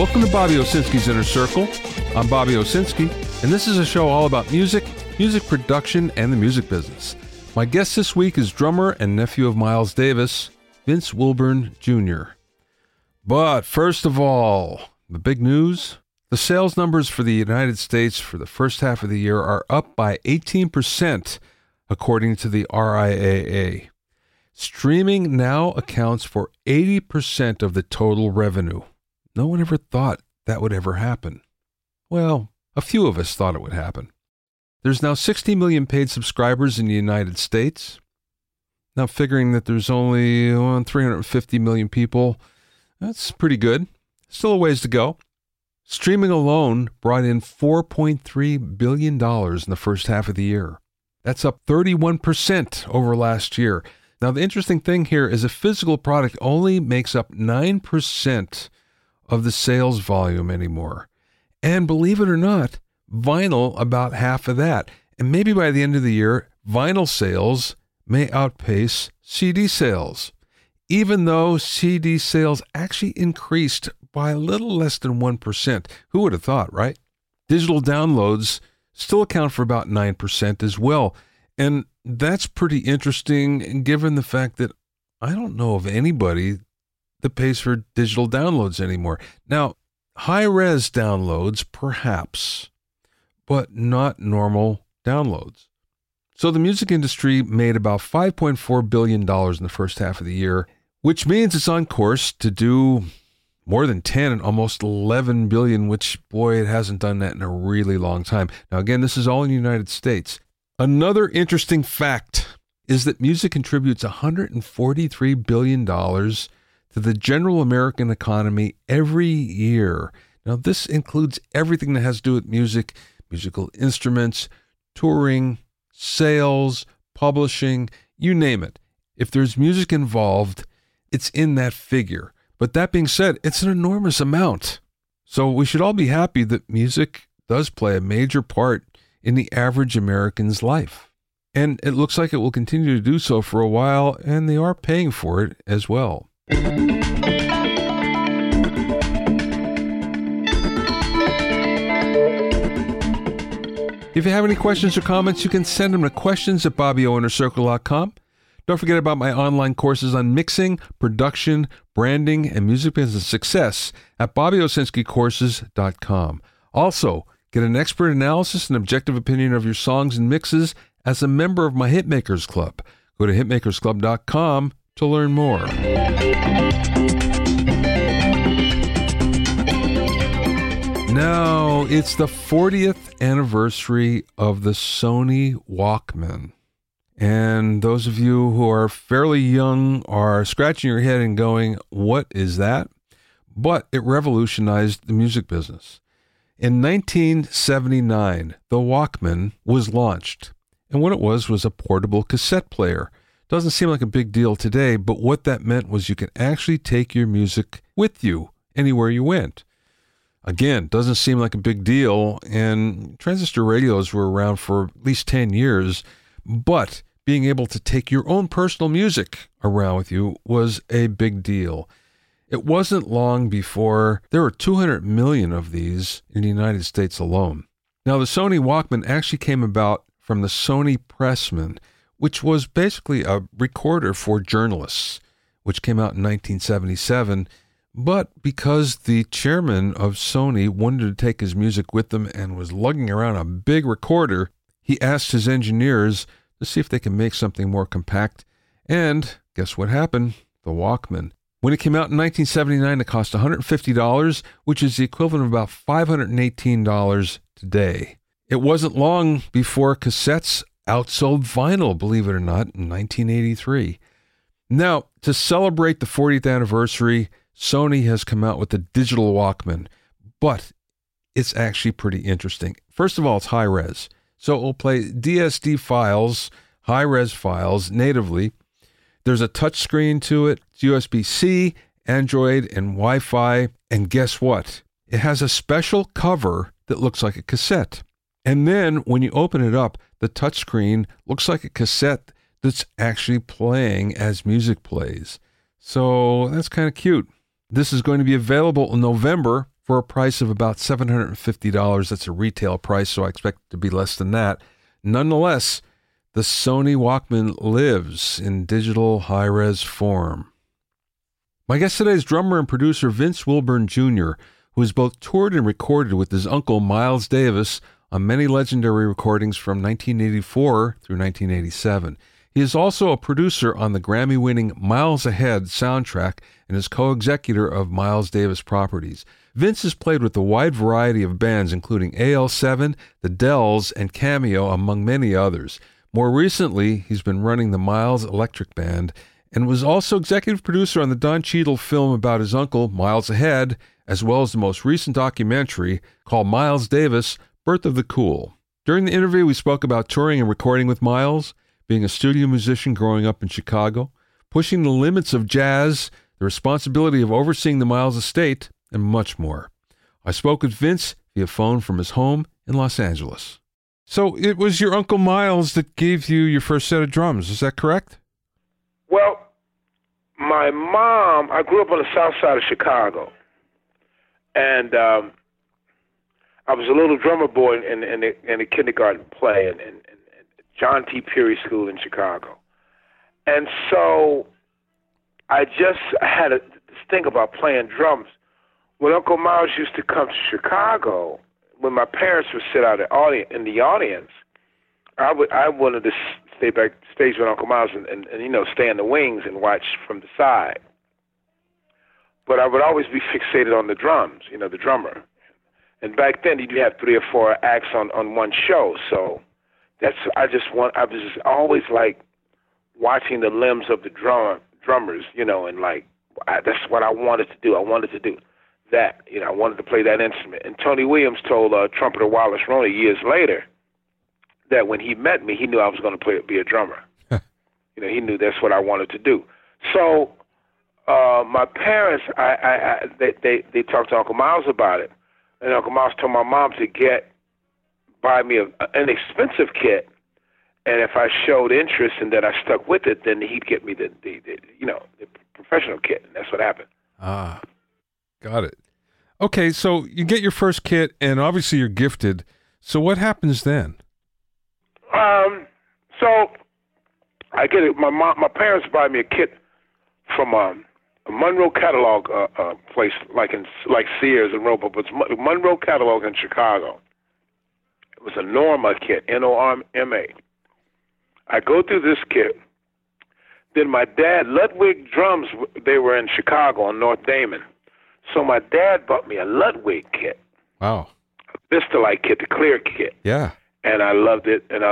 Welcome to Bobby Owsinski's Inner Circle. I'm Bobby Owsinski, and this is a show all about music, music production, and the music business. My guest this week is drummer and nephew of Miles Davis, Vince Wilburn Jr. But first of all, the big news. The sales numbers for the United States for the first half of the year are up by 18%, according to the RIAA. Streaming now accounts for 80% of the total revenue. No one ever thought that would ever happen. Well, a few of us thought it would happen. There's now 60 million paid subscribers in the United States. Now, figuring that there's only 350 million people, that's pretty good. Still a ways to go. Streaming alone brought in $4.3 billion in the first half of the year. That's up 31% over last year. Now, the interesting thing here is a physical product only makes up 9% of the sales volume anymore. And believe it or not, vinyl about half of that. And maybe by the end of the year, vinyl sales may outpace CD sales, even though CD sales actually increased by a little less than 1%. Who would have thought, right? Digital downloads still account for about 9% as well. And that's pretty interesting given the fact that I don't know of anybody that pays for digital downloads anymore. Now, high-res downloads, perhaps, but not normal downloads. So the music industry made about $5.4 billion in the first half of the year, which means it's on course to do more than 10 and almost 11 billion, which, boy, it hasn't done that in a really long time. Now, again, this is all in the United States. Another interesting fact is that music contributes $143 billion to the general American economy every year. Now, this includes everything that has to do with music, musical instruments, touring, sales, publishing, you name it. If there's music involved, it's in that figure. But that being said, it's an enormous amount. So we should all be happy that music does play a major part in the average American's life. And it looks like it will continue to do so for a while, and they are paying for it as well. If you have any questions or comments, you can send them to questions@BobbyOInnerCircle.com. Don't forget about my online courses on mixing, production, branding, and music business success at BobbyOwsinskiCourses.com. Also, get an expert analysis and objective opinion of your songs and mixes as a member of my Hitmakers Club. Go to hitmakersclub.com to learn more. Now, it's the 40th anniversary of the Sony Walkman. And those of you who are fairly young are scratching your head and going, what is that? But it revolutionized the music business. In 1979, the Walkman was launched. And what it was a portable cassette player. Doesn't seem like a big deal today, but what that meant was you could actually take your music with you anywhere you went. Again, doesn't seem like a big deal, and transistor radios were around for at least 10 years, but being able to take your own personal music around with you was a big deal. It wasn't long before there were 200 million of these in the United States alone. Now, the Sony Walkman actually came about from the Sony Pressman, which was basically a recorder for journalists, which came out in 1977. But because the chairman of Sony wanted to take his music with him and was lugging around a big recorder, he asked his engineers to see if they can make something more compact. And guess what happened? The Walkman. When it came out in 1979, it cost $150, which is the equivalent of about $518 today. It wasn't long before cassettes outsold vinyl, believe it or not, in 1983. Now, to celebrate the 40th anniversary, Sony has come out with the digital Walkman, but it's actually pretty interesting. First of all, it's high-res. So it will play DSD files, high-res files, natively. There's a touch screen to it. It's USB-C, Android, and Wi-Fi. And guess what? It has a special cover that looks like a cassette. And then when you open it up, the touch screen looks like a cassette that's actually playing as music plays. So that's kind of cute. This is going to be available in November for a price of about $750. That's a retail price, so I expect it to be less than that. Nonetheless, the Sony Walkman lives in digital high-res form. My guest today is drummer and producer Vince Wilburn Jr., who has both toured and recorded with his uncle Miles Davis on many legendary recordings from 1984 through 1987. He is also a producer on the Grammy-winning Miles Ahead soundtrack and is co-executor of Miles Davis Properties. Vince has played with a wide variety of bands, including AL7, The Dells, and Cameo, among many others. More recently, he's been running the Miles Electric Band and was also executive producer on the Don Cheadle film about his uncle, Miles Ahead, as well as the most recent documentary called Miles Davis, Birth of the Cool. During the interview, we spoke about touring and recording with Miles, being a studio musician growing up in Chicago, pushing the limits of jazz, the responsibility of overseeing the Miles estate, and much more. I spoke with Vince via phone from his home in Los Angeles. So it was your Uncle Miles that gave you your first set of drums, is that correct? Well, my mom, I grew up on the south side of Chicago, and I was a little drummer boy in the kindergarten play in John T. Peary School in Chicago. And so I just had this thing about playing drums. When Uncle Miles used to come to Chicago, when my parents would sit out in the audience, I wanted to stay backstage with Uncle Miles and stay in the wings and watch from the side. But I would always be fixated on the drums, the drummer. And back then you'd have 3 or 4 acts on one show, so I was just always like watching the limbs of the drummers, and that's what I wanted to do. I wanted to do that, I wanted to play that instrument. And Tony Williams told trumpeter Wallace Roney years later that when he met me, he knew I was going to be a drummer. He knew that's what I wanted to do. So my parents, they talked to Uncle Miles about it, and Uncle Miles told my mom to buy me an expensive kit, and if I showed interest and that I stuck with it, then he'd get me the professional kit, and that's what happened. Ah, got it. Okay, so you get your first kit, and obviously you're gifted. So what happens then? So I get it. My parents buy me a kit from a Monroe catalog place, like Sears and Roebuck, but it's Monroe catalog in Chicago. It was a Norma kit, Norma. I go through this kit. Then my dad, Ludwig Drums, they were in Chicago on North Damon. So my dad bought me a Ludwig kit. Wow. A Vistalite kit, the clear kit. Yeah. And I loved it, and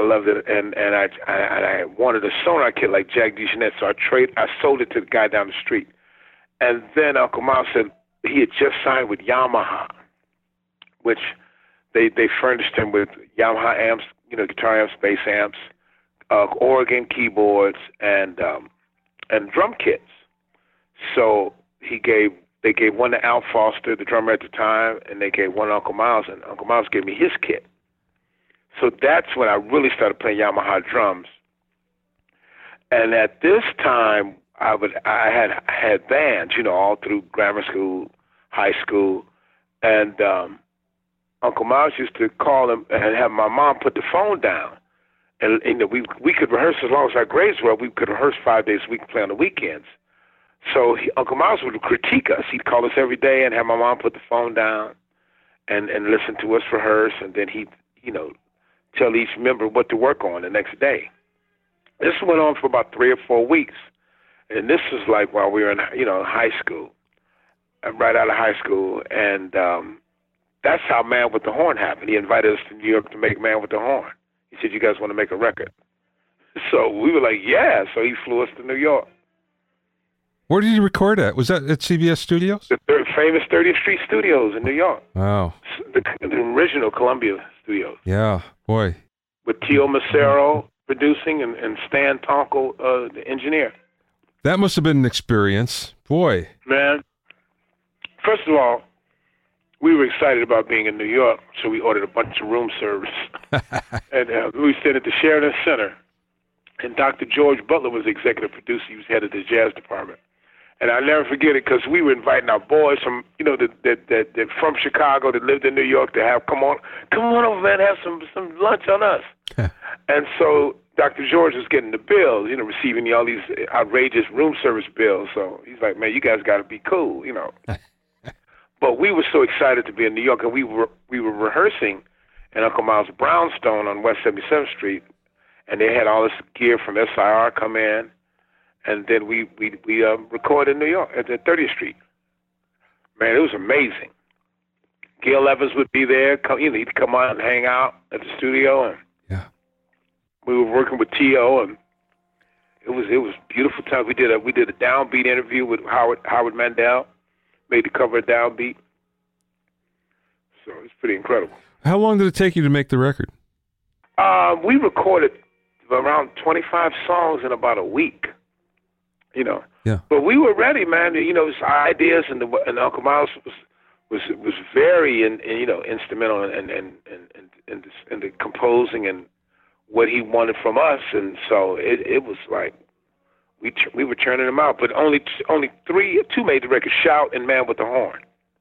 I wanted a sonar kit like Jack DeJohnette, so I sold it to the guy down the street. And then Uncle Miles said he had just signed with Yamaha, which they furnished him with Yamaha amps, guitar amps, bass amps, organ keyboards, and drum kits. So they gave one to Al Foster, the drummer at the time, and they gave one to Uncle Miles, and Uncle Miles gave me his kit. So that's when I really started playing Yamaha drums. And at this time, I had bands, all through grammar school, high school, and Uncle Miles used to call him and have my mom put the phone down. And we could rehearse as long as our grades were. We could rehearse 5 days a week and play on the weekends. So Uncle Miles would critique us. He'd call us every day and have my mom put the phone down and listen to us rehearse, and then he'd, tell each member what to work on the next day. This went on for about 3 or 4 weeks. And this was like while we were in, high school, right out of high school. And that's how Man with the Horn happened. He invited us to New York to make Man with the Horn. He said, "You guys want to make a record?" So we were like, yeah. So he flew us to New York. Where did you record at? Was that at CBS Studios? The famous 30th Street Studios in New York. Wow. The original Columbia Studios. Yeah, boy. With Tio Macero producing and Stan Tonkel, the engineer. That must have been an experience. Boy. Man, first of all, we were excited about being in New York, so we ordered a bunch of room service. And we stayed at the Sheridan Center. And Dr. George Butler was the executive producer. He was head of the jazz department. And I'll never forget it because we were inviting our boys from, you know, that from Chicago that lived in New York to have, come on over, man, have some lunch on us. And so Dr. George was getting the bills, you know, receiving all these outrageous room service bills. So he's like, man, you guys got to be cool, you know. But we were so excited to be in New York, and we were rehearsing in Uncle Miles' brownstone on West 77th Street, and they had all this gear from SIR come in. And then we recorded in New York at 30th Street. Man, it was amazing. Gil Evans would be there. He'd come out and hang out at the studio, and we were working with T.O., and it was beautiful time. We did a Downbeat interview with Howard Mandel. Made the cover of Downbeat. So it's pretty incredible. How long did it take you to make the record? We recorded around 25 songs in about a week. You know, but we were ready, man. You know, his ideas and Uncle Miles was very instrumental in the composing and what he wanted from us, and so it was like we were churning them out. But only two made the record: Shout and Man with the Horn.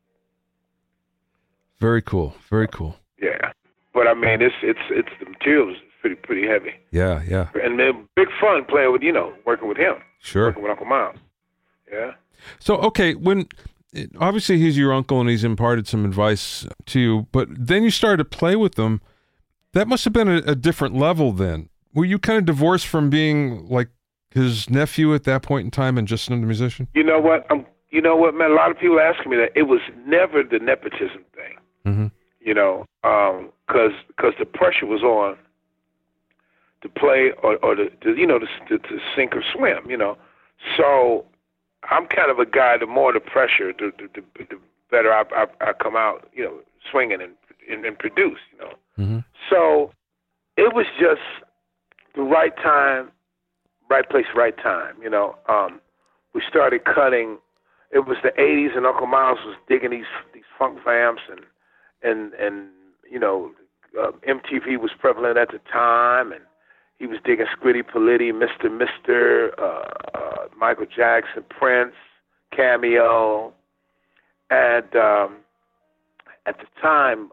Very cool. Very cool. Yeah, but I mean, it's the material is pretty heavy. Yeah. And then big fun playing with working with him. Sure. Working with Uncle Miles. Yeah. So, okay, obviously he's your uncle and he's imparted some advice to you, but then you started to play with them. That must have been a different level then. Were you kind of divorced from being like his nephew at that point in time and just another musician? You know what, man? A lot of people ask me that. It was never the nepotism thing. Mm-hmm. Because the pressure was on to play or to sink or swim, So I'm kind of a guy, the more the pressure, the better I come out, swinging and produce, Mm-hmm. So it was just the right time, right place, right time, We started cutting. It was the 80s, and Uncle Miles was digging these funk vamps, and MTV was prevalent at the time, and he was digging Scritti Politti, Mr. Michael Jackson, Prince, Cameo, and at the time,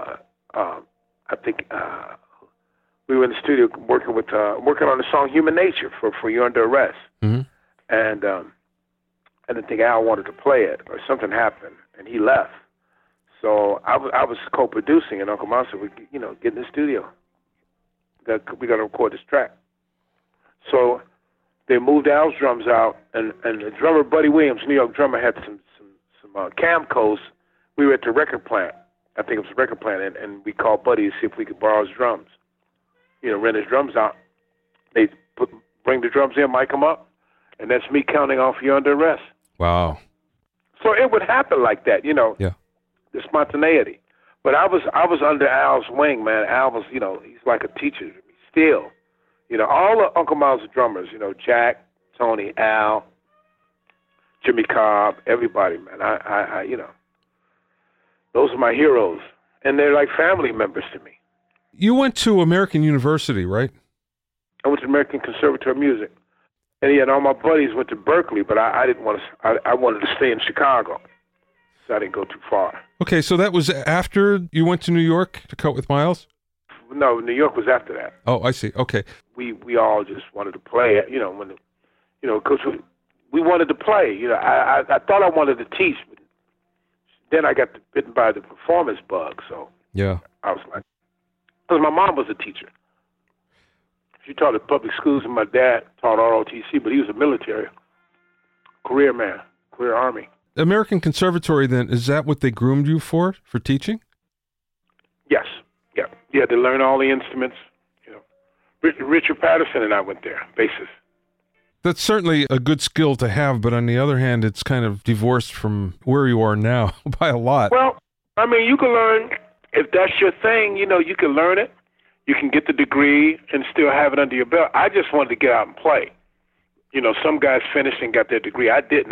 I think we were in the studio working on the song "Human Nature" for "You're Under Arrest," mm-hmm. And I didn't think Al wanted to play it, or something happened, and he left. So I was co-producing, and Uncle Miles said, get in the studio. We got to record this track. So they moved Al's drums out, and the drummer Buddy Williams, New York drummer, had some Camcos. We were at the record plant. I think it was the record plant, and we called Buddy to see if we could borrow his drums. Rent his drums out. They bring the drums in, mic them up, and that's me counting off "You're Under Arrest." Wow. So it would happen like that, Yeah. The spontaneity. But I was under Al's wing, man. Al was, he's like a teacher to me still. All of Uncle Miles' drummers, Jack, Tony, Al, Jimmy Cobb, everybody, man. I those are my heroes. And they're like family members to me. You went to American University, right? I went to American Conservatory of Music. And all my buddies went to Berkeley, but I didn't want to. I wanted to stay in Chicago, so I didn't go too far. Okay, so that was after you went to New York to cut with Miles? No, New York was after that. Oh, I see. Okay. We all just wanted to play, because we wanted to play. I thought I wanted to teach, but then I got bitten by the performance bug. So yeah, I was like, because my mom was a teacher. She taught at public schools, and my dad taught ROTC, but he was a military career man, career Army. American Conservatory, then, is that what they groomed you for teaching? Yes. Yeah. Yeah, to learn all the instruments. Richard Patterson and I went there, bassist. That's certainly a good skill to have, but on the other hand, it's kind of divorced from where you are now by a lot. Well, I mean, you can learn, if that's your thing, you can learn it. You can get the degree and still have it under your belt. I just wanted to get out and play. Some guys finished and got their degree. I didn't.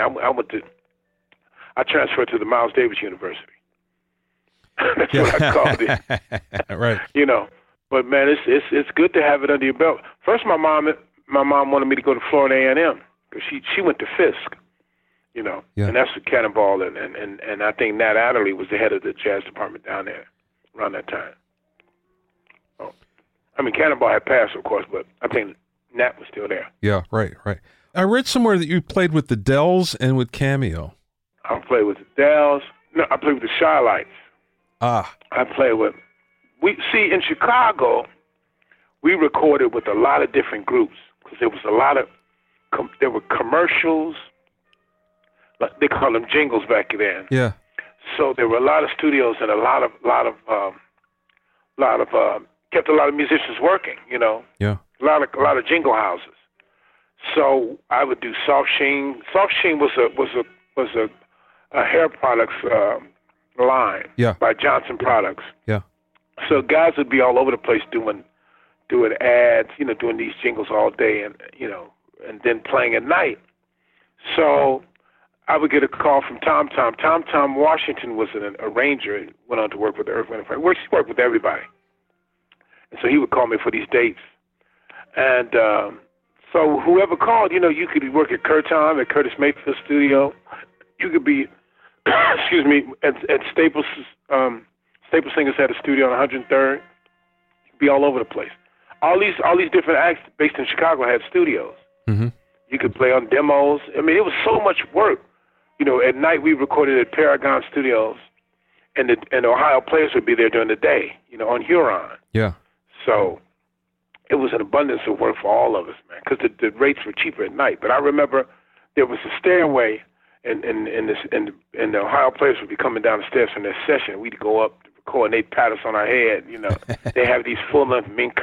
I transferred to the Miles Davis University. That's what I called it. Right. But man, it's good to have it under your belt. First, my mom wanted me to go to Florida A&M because she went to Fisk, you know. Yeah. And that's with Cannonball, and I think Nat Adderley was the head of the jazz department down there around that time. Oh. I mean, Cannonball had passed, of course, but I think Nat was still there. Yeah, right. I read somewhere that you played with the Dells and with Cameo. I played with the Dells. No, I played with the Shy-Lights. Ah. I played with... in Chicago, we recorded with a lot of different groups because there was a lot of... there were commercials. They called them jingles back then. Yeah. So there were a lot of studios and a lot of kept a lot of musicians working, you know. Yeah. A lot of jingle houses. So I would do Soft Sheen. Soft Sheen was a hair products line by Johnson Products. Yeah. So guys would be all over the place doing ads, you know, doing these jingles all day, and you know, and then playing at night. So I would get a call from Tom Tom. Tom Washington was an arranger and went on to work with the Earth, Wind & Fire. He worked with everybody. And so he would call me for these dates. And so whoever called, you know, you could work at Curtom, at Curtis Mayfield Studio. You could be, excuse me, at Staples Singers had a studio on 103rd. You could be all over the place. All these different acts based in Chicago had studios. Mm-hmm. You could play on demos. I mean, it was so much work. You know, at night we recorded at Paragon Studios, and the Ohio Players would be there during the day, you know, on Huron. Yeah. So it was an abundance of work for all of us, man, because the rates were cheaper at night. But I remember there was a stairway, and the Ohio Players would be coming down the stairs from their session. We'd go up to record, and they'd pat us on our head, you know. They have these full-length mink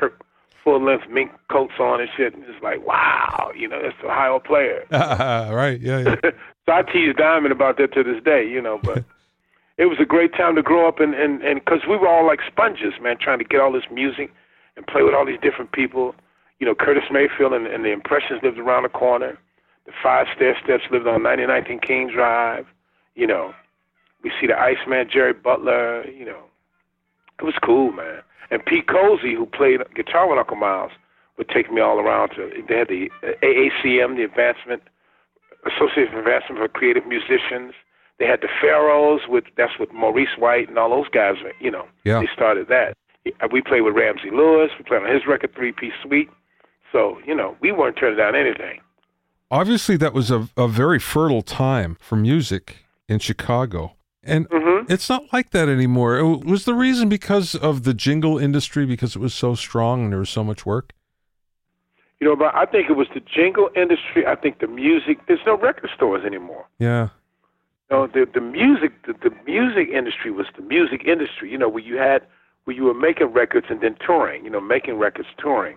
coats on and shit, and it's like, wow, you know, that's the Ohio Player. Right, yeah. So I tease Diamond about that to this day, you know, but it was a great time to grow up, and because we were all like sponges, man, trying to get all this music and play with all these different people. You know, Curtis Mayfield and the Impressions lived around the corner. The Five Stair-Steps lived on 99th and King Drive. You know, we see the Iceman, Jerry Butler, you know. It was cool, man. And Pete Cozy, who played guitar with Uncle Miles, would take me all around they had the AACM, the Association of Advancement for Creative Musicians. They had the Pharaohs, that's with Maurice White and all those guys, you know. Yeah. They started that. We played with Ramsey Lewis. We played on his record, 3-Piece Suite. So, you know, we weren't turning down anything. Obviously, that was a very fertile time for music in Chicago. And it's not like that anymore. Was the reason because of the jingle industry, because it was so strong and there was so much work? You know, but I think it was the jingle industry. I think the music. There's no record stores anymore. Yeah. You know, the music industry was the music industry. You know, where you were making records and then touring. You know, making records, touring.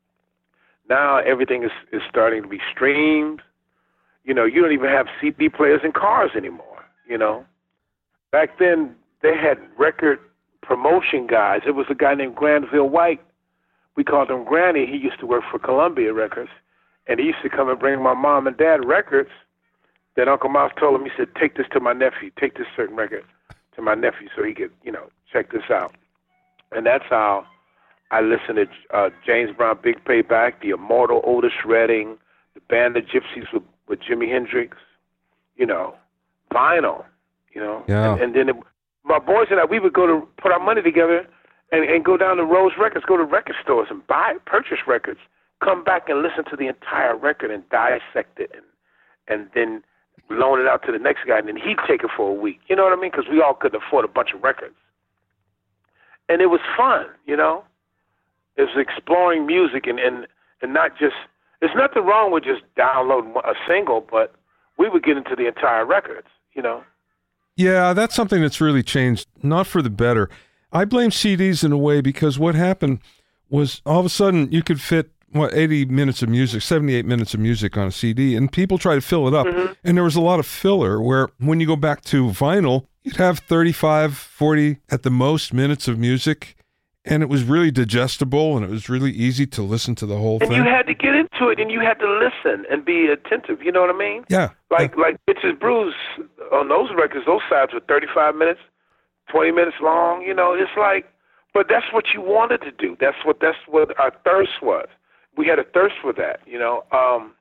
Now everything is starting to be streamed. You know, you don't even have CD players in cars anymore. You know. Back then, they had record promotion guys. It was a guy named Granville White. We called him Granny. He used to work for Columbia Records. And he used to come and bring my mom and dad records that Uncle Miles told him. He said, take this to my nephew. Take this certain record to my nephew so he could, you know, check this out. And that's how I listened to James Brown, Big Payback, the immortal Otis Redding, the Band of Gypsies with Jimi Hendrix, you know, vinyl. You know, yeah. And then my boys and I, we would go to put our money together and go down to Rose Records, go to record stores and purchase records, come back and listen to the entire record and dissect it and then loan it out to the next guy, and then he'd take it for a week. You know what I mean? Because we all couldn't afford a bunch of records. And it was fun, you know? It was exploring music and not just, there's nothing wrong with just downloading a single, but we would get into the entire records, you know? Yeah, that's something that's really changed, not for the better. I blame CDs in a way because what happened was all of a sudden you could fit, 80 minutes of music, 78 minutes of music on a CD, and people try to fill it up. Mm-hmm. And there was a lot of filler where when you go back to vinyl, you'd have 35, 40 at the most minutes of music, and it was really digestible, and it was really easy to listen to the whole thing. And you had to get into it, and you had to listen and be attentive, you know what I mean? Yeah. Like Bitches Brews, on those records, those sides were 35 minutes, 20 minutes long, you know, it's like, but that's what you wanted to do. That's what our thirst was. We had a thirst for that, you know.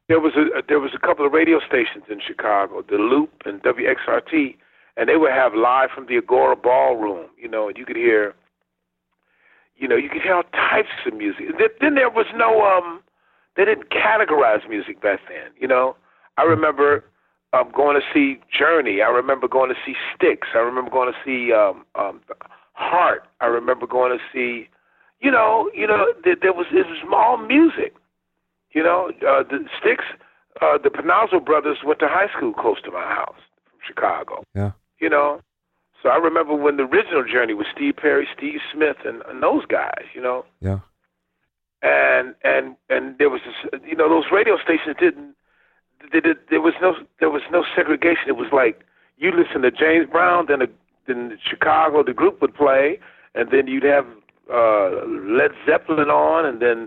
there was a couple of radio stations in Chicago, the Loop and WXRT, and they would have live from the Agora Ballroom, and you could hear, you could hear all types of music. Then there was no, they didn't categorize music back then, I remember going to see Journey. I remember going to see Styx. I remember going to see Heart. I remember going to see, it was all music. The Styx, the Panazzo brothers went to high school close to my house from Chicago. Yeah. So I remember when the original Journey was Steve Perry, Steve Smith, and those guys. Yeah. And there was this, those radio stations didn't. There was no segregation. It was like you listen to James Brown, then Chicago, the group would play, and then you'd have Led Zeppelin on, and then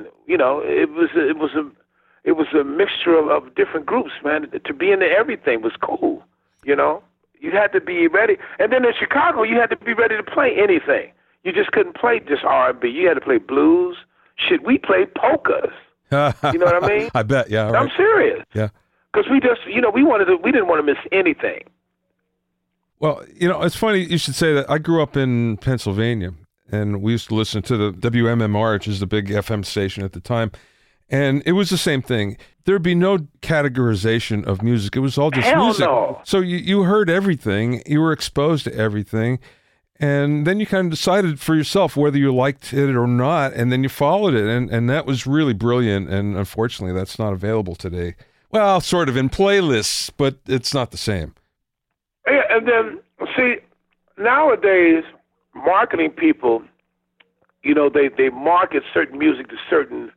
it was a mixture of different groups, man. To be into everything was cool, You had to be ready, and then in Chicago, you had to be ready to play anything. You just couldn't play just R&B. You had to play blues. Shit, we played polkas. You know what I mean? I bet, yeah. Right. I'm serious. Yeah. Because we just, we didn't want to miss anything. Well, it's funny you should say that. I grew up in Pennsylvania, and we used to listen to the WMMR, which is the big FM station at the time, and it was the same thing. There'd be no categorization of music. It was all just music. No. So you heard everything. You were exposed to everything. And then you kind of decided for yourself whether you liked it or not, and then you followed it. And that was really brilliant, and unfortunately that's not available today. Well, sort of in playlists, but it's not the same. Yeah, and then, see, nowadays, marketing people, they market certain music to certain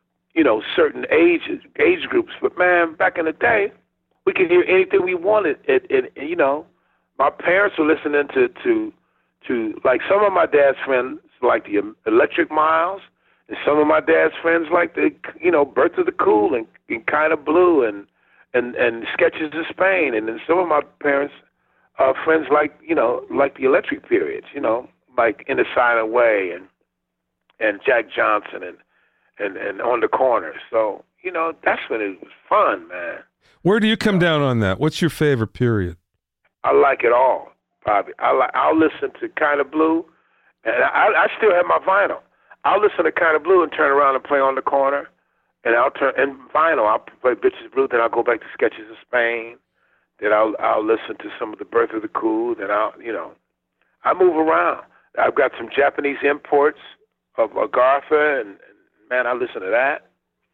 age groups. But, man, back in the day, we could hear anything we wanted. My parents were listening to like some of my dad's friends like the Electric Miles, and some of my dad's friends like the Birth of the Cool and Kind of Blue and Sketches of Spain, and then some of my parents' friends like the Electric Periods, like In a Silent Way and Jack Johnson and On the Corner. So that's when it was fun, man. Where do you come down on that? What's your favorite period? I like it all, Bobby. I'll listen to Kind of Blue, and I still have my vinyl. I'll listen to Kind of Blue and turn around and play On the Corner, and I'll play Bitches Blue. Then I'll go back to Sketches of Spain. Then I'll listen to some of the Birth of the Cool. Then I move around. I've got some Japanese imports of Agartha, and man, I listen to that.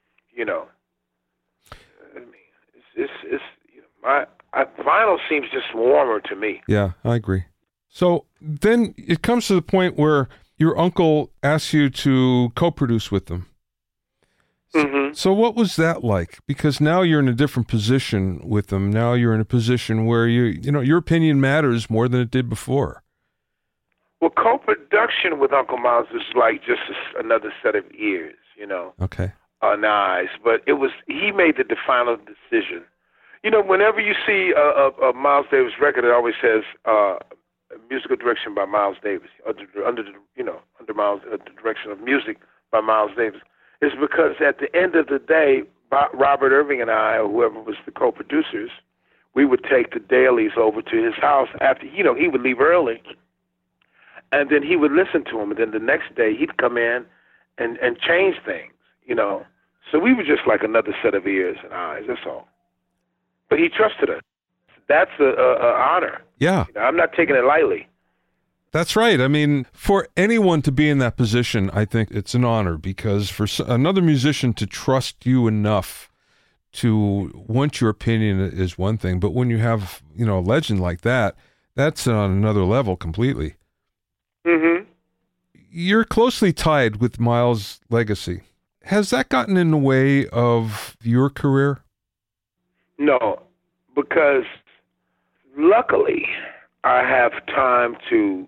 I mean, vinyl seems just warmer to me. Yeah, I agree. So then it comes to the point where your uncle asks you to co-produce with them. Mm-hmm. So what was that like? Because now you're in a different position with them. Now you're in a position where your opinion matters more than it did before. Well, co-production with Uncle Miles is like just another set of ears, Okay. And eyes. But he made the final decision. Whenever you see a Miles Davis record, it always says musical direction by Miles Davis, under the direction of music by Miles Davis. It's because at the end of the day, Robert Irving and I, or whoever was the co-producers, we would take the dailies over to his house after, he would leave early, and then he would listen to them, and then the next day he'd come in and change things, So we were just like another set of ears and eyes, that's all. But he trusted us. That's an honor. Yeah. I'm not taking it lightly. That's right. I mean, for anyone to be in that position, I think it's an honor, because for another musician to trust you enough to want your opinion is one thing, but when you have, a legend like that, that's on another level completely. Mm-hmm. You're closely tied with Miles' legacy. Has that gotten in the way of your career? No, because luckily I have time to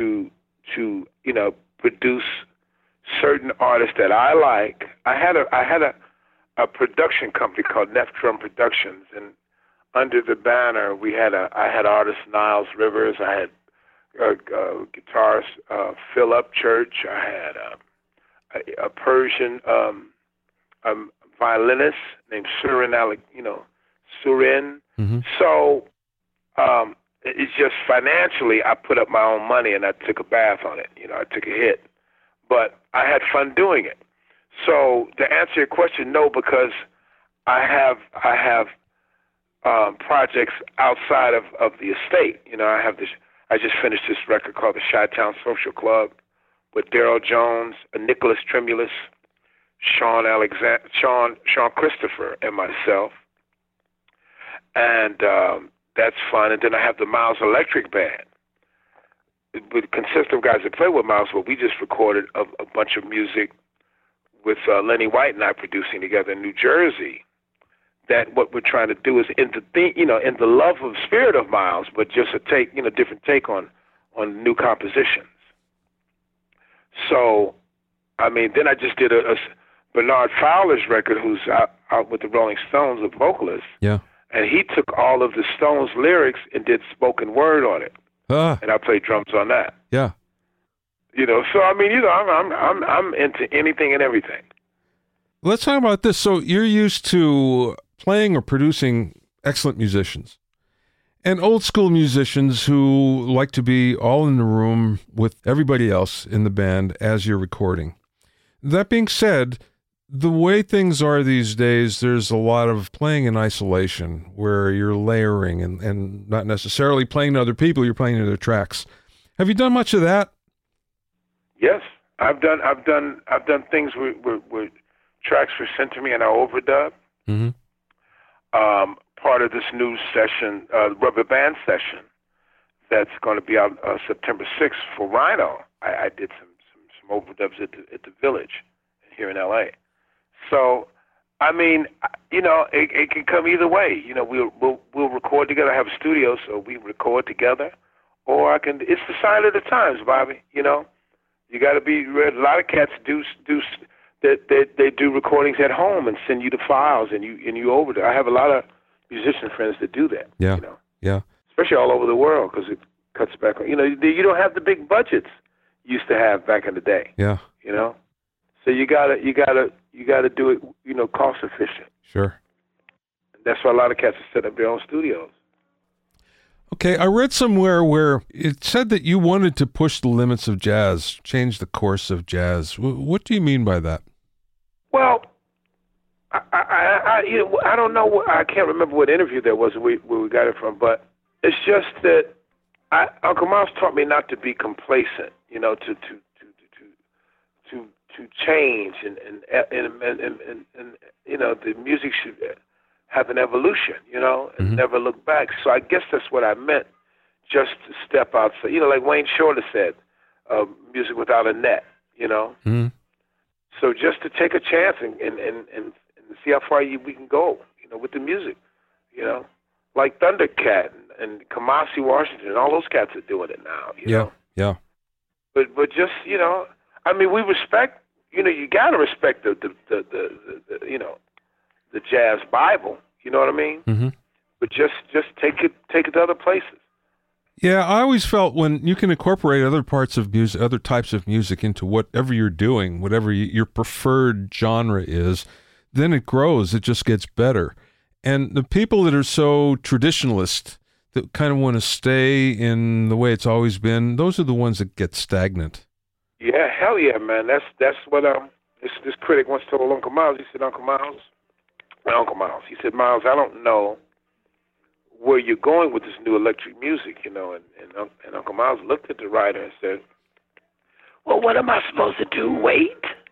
produce certain artists that I like. I had a production company called Neff Drum Productions, and under the banner I had artist Niles Rivers, I had guitarist Philip Church, I had a Persian violinist named Surin Surin. Mm-hmm. So it's just financially, I put up my own money and I took a bath on it. I took a hit, but I had fun doing it. So to answer your question, no, because I have projects outside of the estate. I have this. I just finished this record called the Chi-Town Social Club with Daryl Jones, Nicholas Tremulous, Sean Christopher, and myself, and that's fun. And then I have the Miles Electric Band. It consists of guys that play with Miles, but we just recorded a bunch of music with Lenny White and I producing together in New Jersey. That what we're trying to do is in the love of spirit of Miles, but just a different take on new compositions. So, then I just did a Bernard Fowler's record, who's out with the Rolling Stones, a vocalist. Yeah. And he took all of the Stones lyrics and did spoken word on it. And I played drums on that. Yeah. So I'm into anything and everything. Let's talk about this. So you're used to playing or producing excellent musicians and old school musicians who like to be all in the room with everybody else in the band as you're recording. That being said, the way things are these days, there's a lot of playing in isolation where you're layering and not necessarily playing to other people, you're playing to their tracks. Have you done much of that? Yes, I've done things where tracks were sent to me and I overdub. Mm-hmm. Part of this new session, rubber band session, that's going to be out September 6th for Rhino. I did some overdubs at the Village here in L.A. So, it can come either way. We'll record together. I have a studio, so we record together, or I can. It's the sign of the times, Bobby. You got to be ready. A lot of cats do they do recordings at home and send you the files, and you overdub. I have a lot of musician friends that do that. Yeah. Yeah. Especially all over the world, because it cuts back on. You don't have the big budgets you used to have back in the day. Yeah. So you gotta do it, cost efficient. Sure. That's why a lot of cats have set up their own studios. Okay, I read somewhere where it said that you wanted to push the limits of jazz, change the course of jazz. What do you mean by that? Well, I don't know. I can't remember what interview there was where we got it from, but it's just that Uncle Miles taught me not to be complacent. To change and the music should have an evolution, and mm-hmm. never look back. So I guess that's what I meant, just to step outside. Like Wayne Shorter said, music without a net, Mm-hmm. So just to take a chance and see how far we can go, with the music, like Thundercat and Kamasi Washington, and all those cats are doing it now, Yeah. But just, we respect, you got to respect the jazz Bible, you know what I mean? Mm-hmm. But just take it to other places. Yeah, I always felt when you can incorporate other parts of music, other types of music into whatever you're doing, whatever your preferred genre is, then it grows, it just gets better. And the people that are so traditionalist, that kind of want to stay in the way it's always been, those are the ones that get stagnant. Yeah, hell yeah, man. That's what this critic once told Uncle Miles. He said, Miles, he said, Miles, I don't know where you're going with this new electric music, and Uncle Miles looked at the writer and said, well, what am I supposed to do? Wait?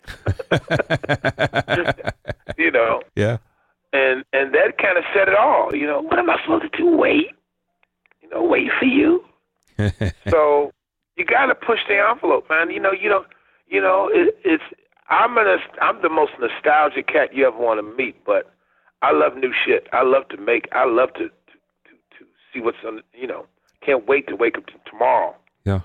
Yeah. And that kind of said it all. What am I supposed to do? Wait? Wait for you? So you got to push the envelope, man. I'm the most nostalgic cat you ever want to meet, but I love new shit. I love to see what's on. Can't wait to wake up to tomorrow. Yeah.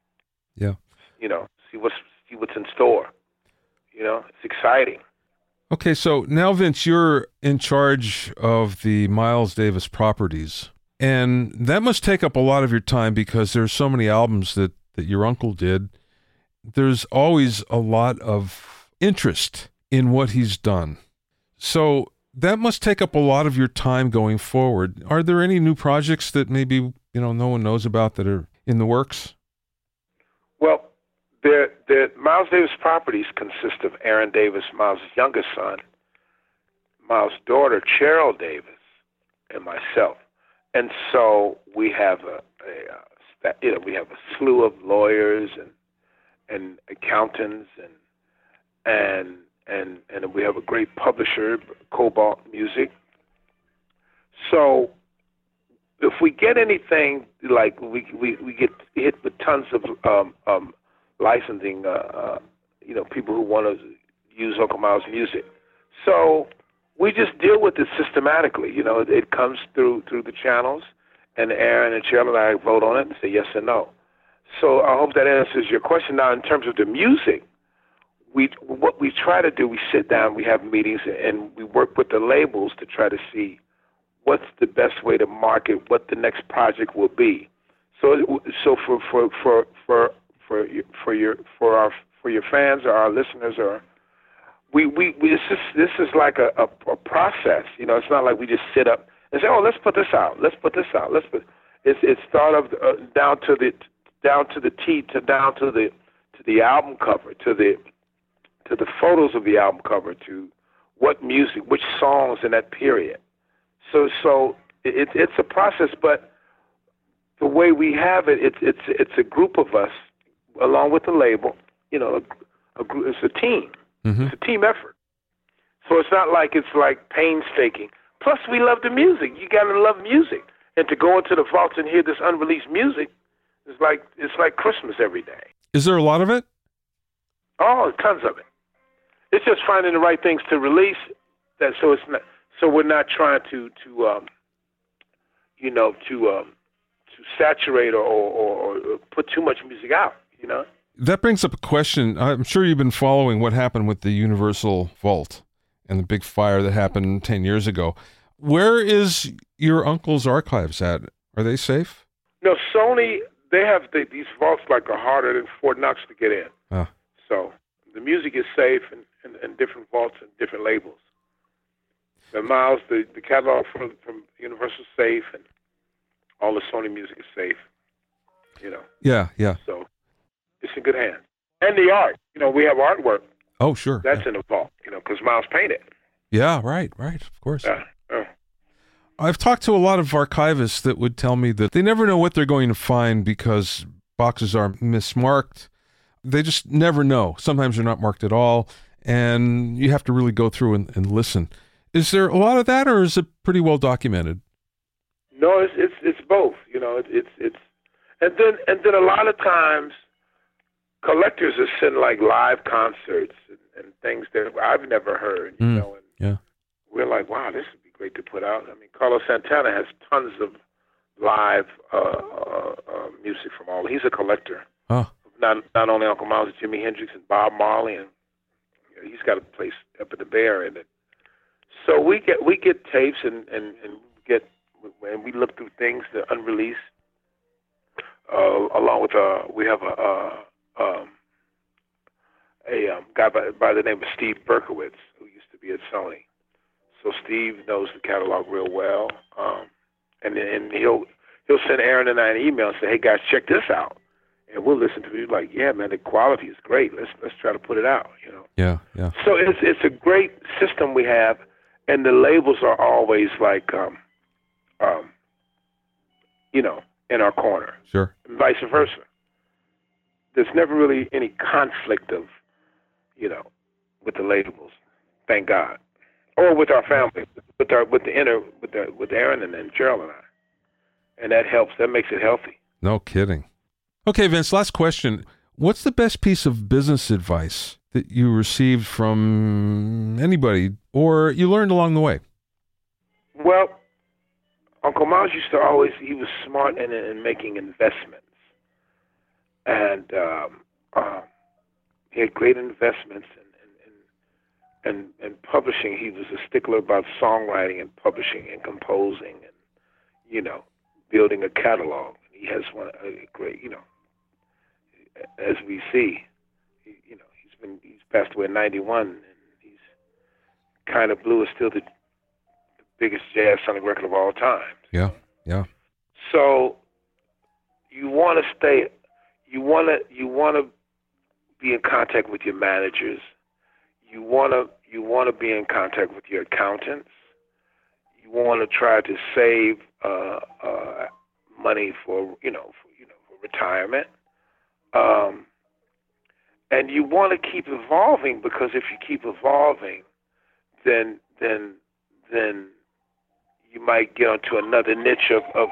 See what's in store. It's exciting. Okay, so now, Vince, you're in charge of the Miles Davis properties, and that must take up a lot of your time because there's so many albums that your uncle did. There's always a lot of interest in what he's done. So that must take up a lot of your time going forward. Are there any new projects that maybe, no one knows about that are in the works? Well, the Miles Davis properties consist of Aaron Davis, Miles' youngest son, Miles' daughter, Cheryl Davis, and myself. And so we have a slew of lawyers and accountants and we have a great publisher, Cobalt Music. So if we get anything like we get hit with tons of licensing, people who want to use Uncle Miles music. So we just deal with it systematically. It comes through the channels, and Aaron and Cheryl and I vote on it and say yes or no. So I hope that answers your question. Now, in terms of the music, what we try to do, we sit down, we have meetings, and we work with the labels to try to see what's the best way to market what the next project will be. So for your fans or our listeners, or this is like a process. It's not like we just sit up and say, oh, let's put this out. It's thought of down to the album cover, to the photos of the album cover, to what music, which songs in that period. So it's a process, but the way we have it, it's a group of us along with the label. It's a team. Mm-hmm. It's a team effort. So it's not like it's like painstaking. Plus, we love the music. You got to love music, and to go into the vaults and hear this unreleased music it's like Christmas every day. Is there a lot of it? Oh, tons of it. It's just finding the right things to release. So we're not trying to saturate or put too much music out. That brings up a question. I'm sure you've been following what happened with the Universal Vault and the big fire that happened 10 years ago. Where is your uncle's archives at? Are they safe? No, Sony, they have these vaults are harder than Fort Knox to get in. So the music is safe in different vaults and different labels. The Miles, the catalog from Universal is safe, and all the Sony music is safe. Yeah. So it's in good hands. And the art, we have artwork. Oh, sure. That's in the vault, because Miles painted. Yeah, right, of course. I've talked to a lot of archivists that would tell me that they never know what they're going to find because boxes are mismarked. They just never know. Sometimes they're not marked at all, and you have to really go through and listen. Is there a lot of that, or is it pretty well documented? No, it's both. It's and then a lot of times collectors are sending live concerts and things that I've never heard. And we're like, wow, this would be great to put out. I mean, Carlos Santana has tons of live music from all. He's a collector. Oh. Not only Uncle Miles, but Jimi Hendrix and Bob Marley, and he's got a place up at the Bay Area. So we get tapes and we look through things that are unreleased. Along with we have a guy by the name of Steve Berkowitz, who used to be at Sony. So Steve knows the catalog real well, and he'll send Aaron and I an email and say, "Hey guys, check this out," and we'll listen to it. Like, yeah, man, the quality is great. Let's try to put it out. Yeah. So it's a great system we have, and the labels are always in our corner. Sure. And vice versa. There's never really any conflict of, with the labels. Thank God. Or with our family, with Aaron and Cheryl and I, and that helps. That makes it healthy. No kidding. Okay, Vince. Last question. What's the best piece of business advice that you received from anybody, or you learned along the way? Well, Uncle Miles used to he was smart in making investments, and he had great investments. And publishing, he was a stickler about songwriting and publishing and composing and, building a catalog. He has a great, as we see, he's passed away in 91, and he's Kind of Blue is still the biggest jazz selling record of all time. Yeah. So you want to stay. You want to be in contact with your managers. You want to be in contact with your accountants. You want to try to save money for retirement. And you want to keep evolving, because if you keep evolving, then you might get onto another niche of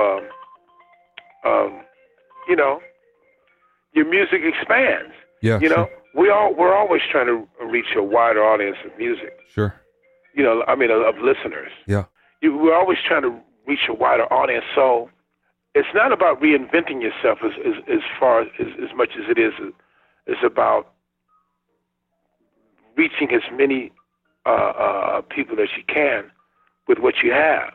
your music expands. Yeah. Sure. We're always trying to reach a wider audience of music. Sure. Of listeners. Yeah. We're always trying to reach a wider audience. So it's not about reinventing yourself as much as it is. It's about reaching as many people as you can with what you have.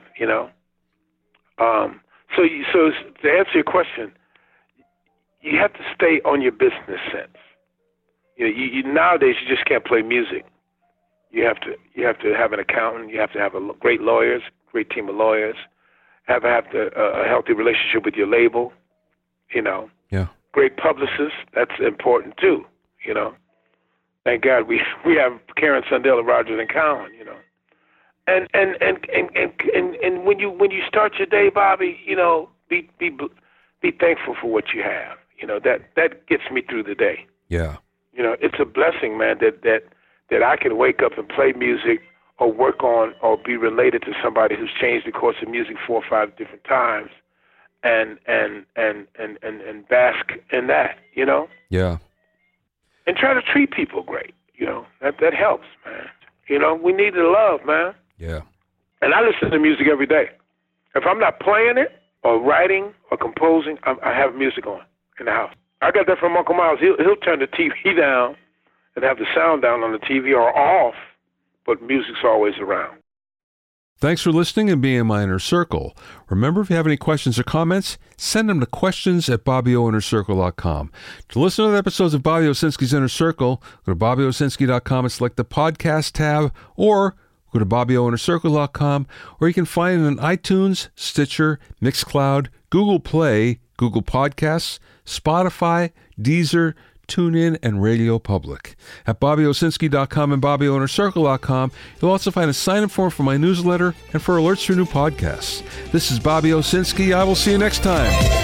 So to answer your question, you have to stay on your business sense. You nowadays you just can't play music. You have to have an accountant. You have to have great team of lawyers. Have a healthy relationship with your label. Yeah. Great publicists. That's important too. Thank God we have Karen Sundell and Rogers and Cowan. And when you start your day, Bobby, be thankful for what you have. That gets me through the day. Yeah. It's a blessing, man, that I can wake up and play music or work on or be related to somebody who's changed the course of music 4 or 5 different times, and bask in that. Yeah. And try to treat people great. That helps, man. We need the love, man. Yeah. And I listen to music every day. If I'm not playing it or writing or composing, I have music on in the house. I got that from Uncle Miles. He'll turn the TV down and have the sound down on the TV or off, but music's always around. Thanks for listening and being in my inner circle. Remember, if you have any questions or comments, send them to questions@BobbyOInnerCircle.com. To listen to other episodes of Bobby Owsinski's Inner Circle, go to BobbyOwsinski.com and select the podcast tab, or go to BobbyOInnerCircle.com, or you can find it on iTunes, Stitcher, Mixcloud, Google Play, Google Podcasts, Spotify, Deezer, TuneIn, and Radio Public. At BobbyOwsinski.com and BobbyOInnerCircle.com, you'll also find a sign-up form for my newsletter and for alerts for new podcasts. This is Bobby Owsinski. I will see you next time.